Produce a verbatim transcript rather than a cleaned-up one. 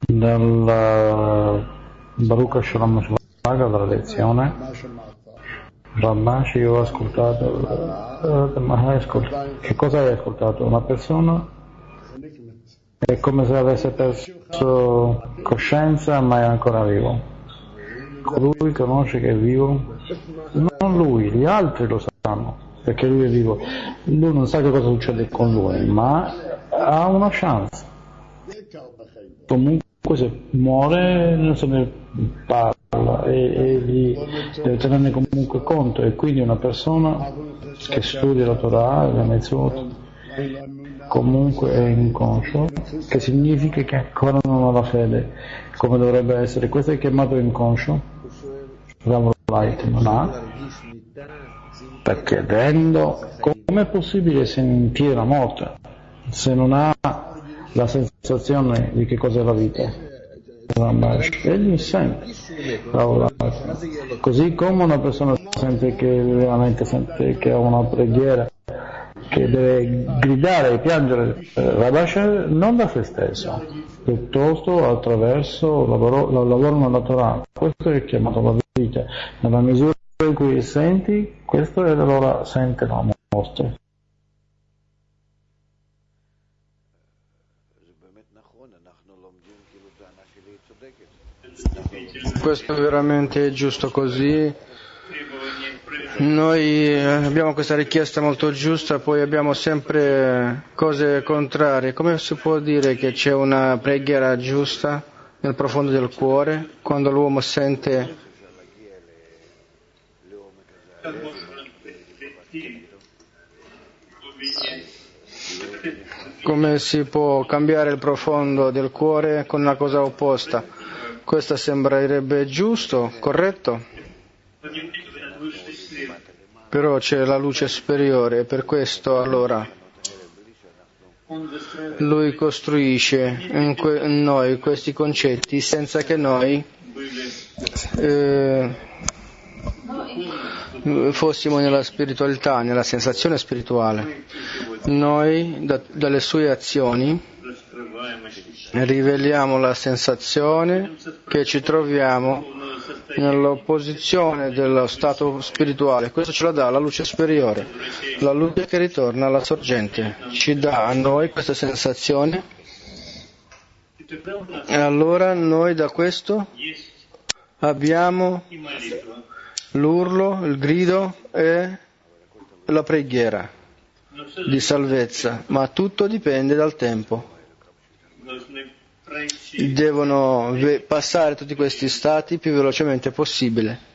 dal Baruch Shalom Shvaga, dalla lezione Rambash. Io ho ascoltato uh, che cosa hai ascoltato? Una persona è come se avesse perso coscienza ma è ancora vivo. Colui conosce che è vivo, non lui, gli altri lo sanno perché lui è vivo. Lui non sa che cosa succede con lui, ma ha una chance. Comunque se muore non se ne parla e, e gli deve tenerne comunque conto, e quindi una persona che studia la Torah, la Mitzvot, comunque è inconscio, che significa che ancora non ha la fede come dovrebbe essere. Questo è chiamato inconscio, non ha, perché vedendo come è possibile sentire la morte se non ha la sensazione di che cos'è la vita. Egli sente, così come una persona sente che veramente sente che ha una preghiera, che deve gridare e piangere, Rabash, non da se stesso, piuttosto attraverso il lavoro, il lavoro nella Torah. Questo è chiamato la vita. Nella misura in cui senti, questo è allora sente la morte. Questo è veramente giusto così. Noi abbiamo questa richiesta molto giusta, poi abbiamo sempre cose contrarie. Come si può dire che c'è una preghiera giusta nel profondo del cuore quando l'uomo sente come si può cambiare il profondo del cuore con una cosa opposta? Questo sembrerebbe giusto, corretto? Però c'è la luce superiore, e per questo allora lui costruisce in, que- in noi questi concetti senza che noi eh, fossimo nella spiritualità, nella sensazione spirituale. Noi da, dalle sue azioni riveliamo la sensazione che ci troviamo nell'opposizione dello stato spirituale. Questo ce la dà la luce superiore, la luce che ritorna alla sorgente, ci dà a noi questa sensazione, e allora noi da questo abbiamo l'urlo, il grido e la preghiera di salvezza, ma tutto dipende dal tempo. Devono passare tutti questi stati più velocemente possibile.